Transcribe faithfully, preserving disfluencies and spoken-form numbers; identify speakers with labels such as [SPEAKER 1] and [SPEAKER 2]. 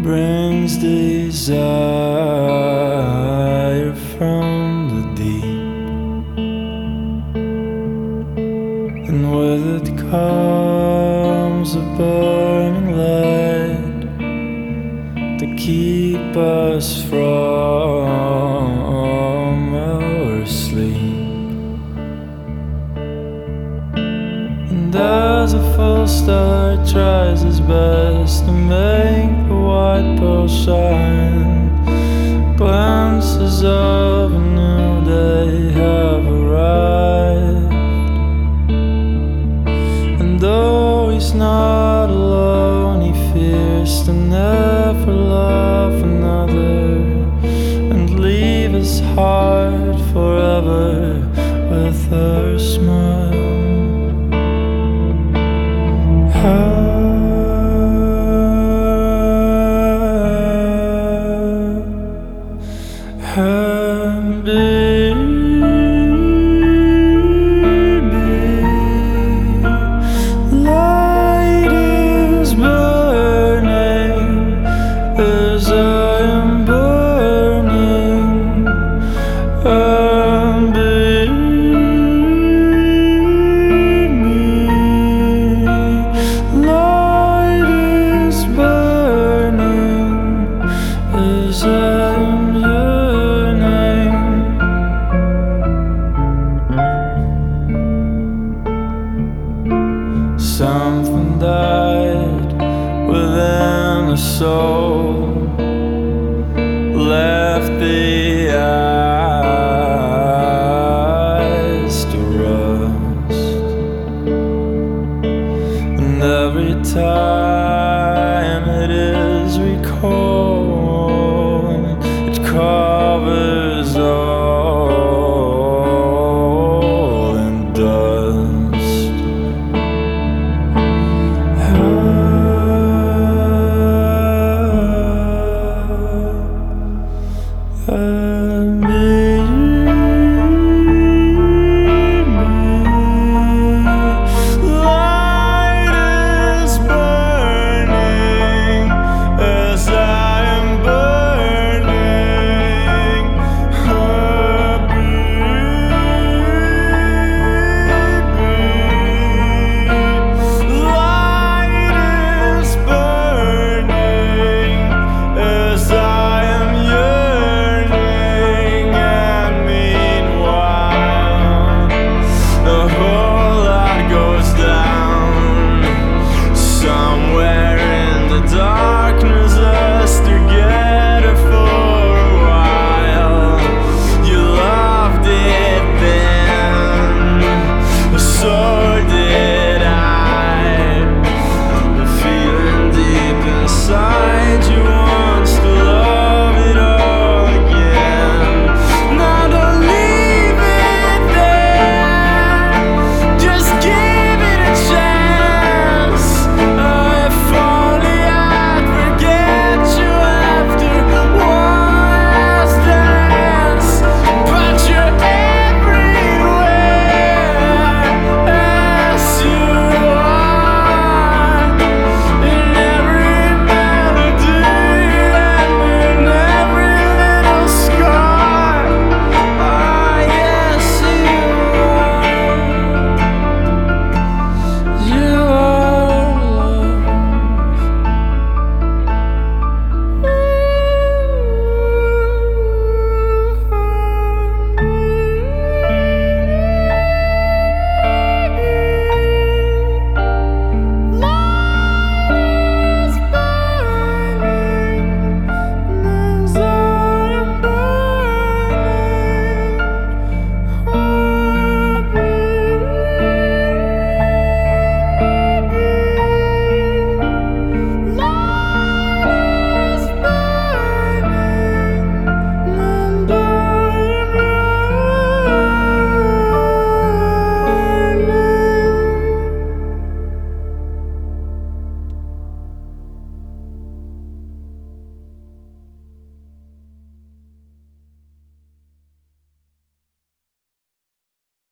[SPEAKER 1] brings desire from the deep, and with it comes a burning light to keep us from our sleep. And as a false star tries his best to make the white pearl shine, glimpses of a new day have arrived. And though he's not alone, he fears to never love another and leave his heart forever with her smile. Light is burning as I am burning, and light is burning as I am yearning. Something died within a soul,